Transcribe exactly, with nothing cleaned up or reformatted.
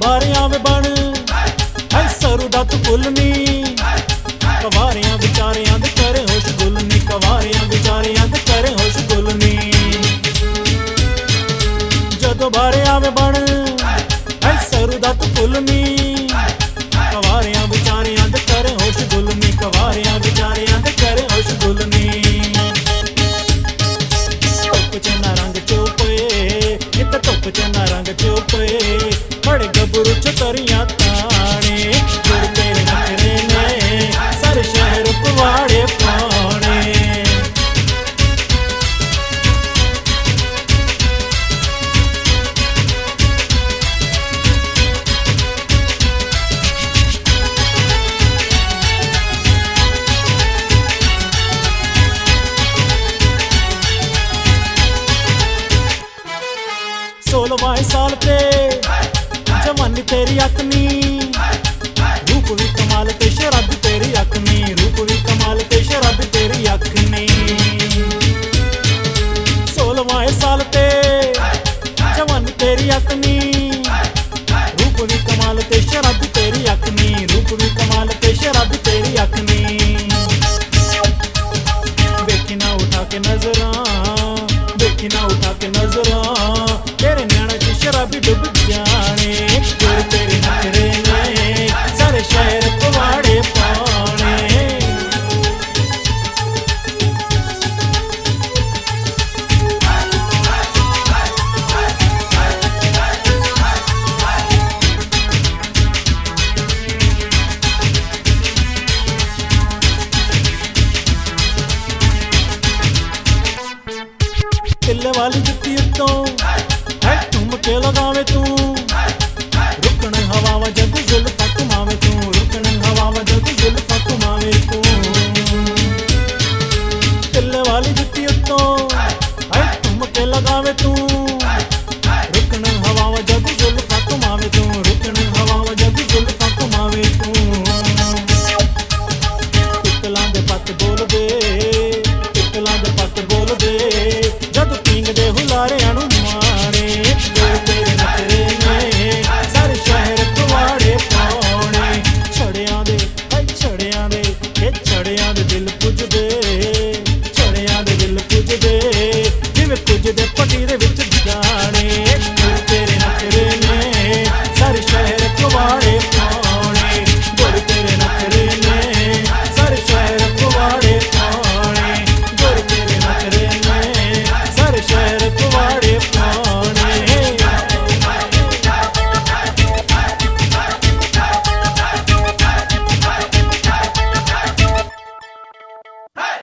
बारियां में बन है सरू दा तू फुलनी कवारियां बेचारियां दे करे होश गुलनी कवारियां बेचारियां दे करे होश गुलनी जदों बारियां में बन है सरू दा तू फुलनी कवारियां बेचारियां दे करे होश गुलनी कवारियां बेचारियां दे करे होश गुलनी धुप च ना रंग चोपे इत धुप च ना रंग चोपे बड़े गबरू च तरियां ताने गुर तेरे नखरे ने सारे शहर पवाड़े पाने सोलहवां साल ते जवानी तेरी अखनी रूप भी कमाल ते शराबी तेरी अखनी रूप भी कमाल ते शराबी तेरी अखनी सोलहवां साल ते जवानी तेरी अखनी रूप भी कमाल ते शराबी तेरी अखनी रूप भी कमाल ते शराबी तेरी अखनी देखी ना उठा के नजरा देखी ना उठा के नजरा तेरे नैना च शराबी डुब जाने गुर तेरे नखरे ने सारे शहर पवाड़े पाने तिल्ले वाली जुत्ती उत्तों है ठुमके लगावे तू रुकन हवावां जद जुल्फां घुमावे तू रुकन हवावां जद जुल्फां घुमावे तू तिल्ले वाली जुत्ती उत्तों है ठुमके लगावे तू